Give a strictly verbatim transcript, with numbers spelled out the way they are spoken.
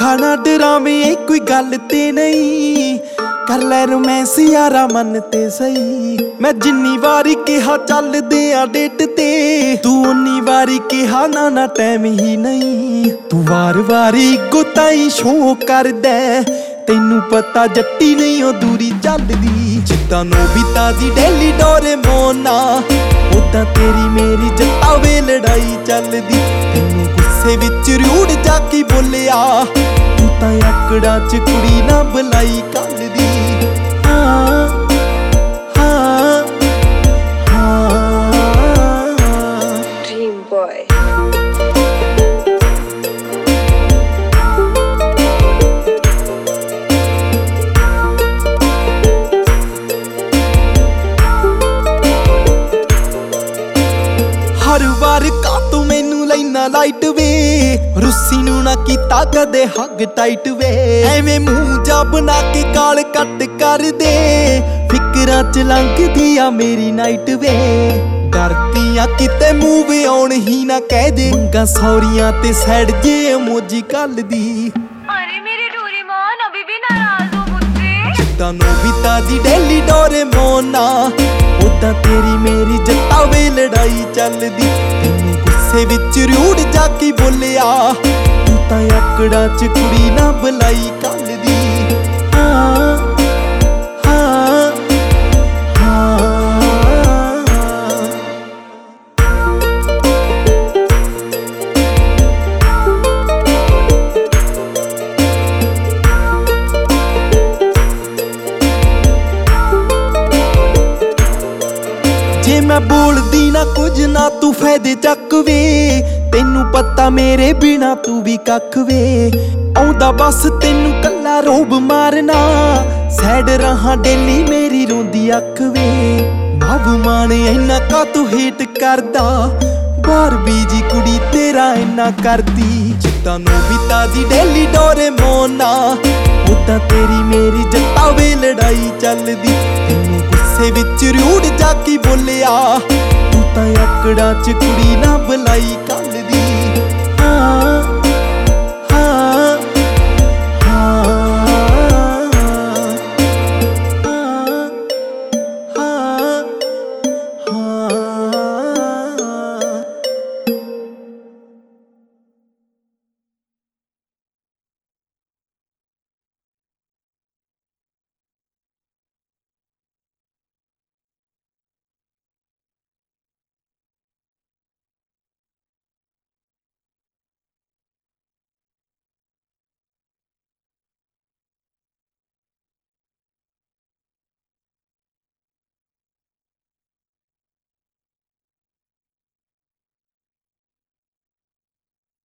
खाना डरावे कोई गल ते नहीं, कर लै रोमैंस यारा मन ते सही। मैं जिन्नी वारी कहा चलदे आ डेट ते, तू उन्नी वारी कहा ना ना टाइम ही नहीं। तू वार वारी इक्को ताई शो कर दे, तैनू पता जट्टी नहीं ओ दूरी चलदी। जिद्दां नोबिता दी डेली डोरेमोन उदां तेरी मेरी जट्टा वे लड़ाई चलदी। तैनू गुस्से विच रूड़ जाके बोलिया, तू तां आकड़ां च कुड़ी ना बुलाई कलदी। हाँ हाँ हाँ ड्रीम बॉय। हर बार का तू मैनू लैना लाइट वे, रुस्सी नू ना कीता कदे हग टाइट वे। एवें मूंह जा बना के गाल कट कर दे, फिकरां च लंघदी आ मेरी नाइट वे। डरदी आ किते मूव आउण ही ना कह दे, मंगा सौरियां ते सैड जे इमोजी घल्लदी। अरे मेरे डोरेमोन अभी भी नाराज हो मुझसे। जिद्दां नोबिता दी डेली डोरेमोन उदां तेरी मेरी जट्टा वे लड़ाई चलदी। तैनू गुस्से विच रूड़ जाके बोलिया, तू तां आकड़ां च कुड़ी ना बुलाई कलदी। हाँ हाँ हाँ जे मैं बोलदी ना कुछ ना तू फायदे चक वे, तैनू पता मेरे बिना तू भी कख वे। आउंदा बस तैनू कल्ला रोब मारना, सैड रहा डेली मेरी रोंदी अख वे। नव माने इन्ना का तू हेट करदा, बार बीजी कुड़ी तेरा इन्ना करदी। जिद्दां नोबिता दी डेली डोरेमोन उदां तेरी मेरी जट्टा वे लड़ाई चलदी। तैनू गुस्से विच रूड़ जाके बोलिया, तू तां आकड़ां च कुड़ी ना बुलाई कलदी। हाँ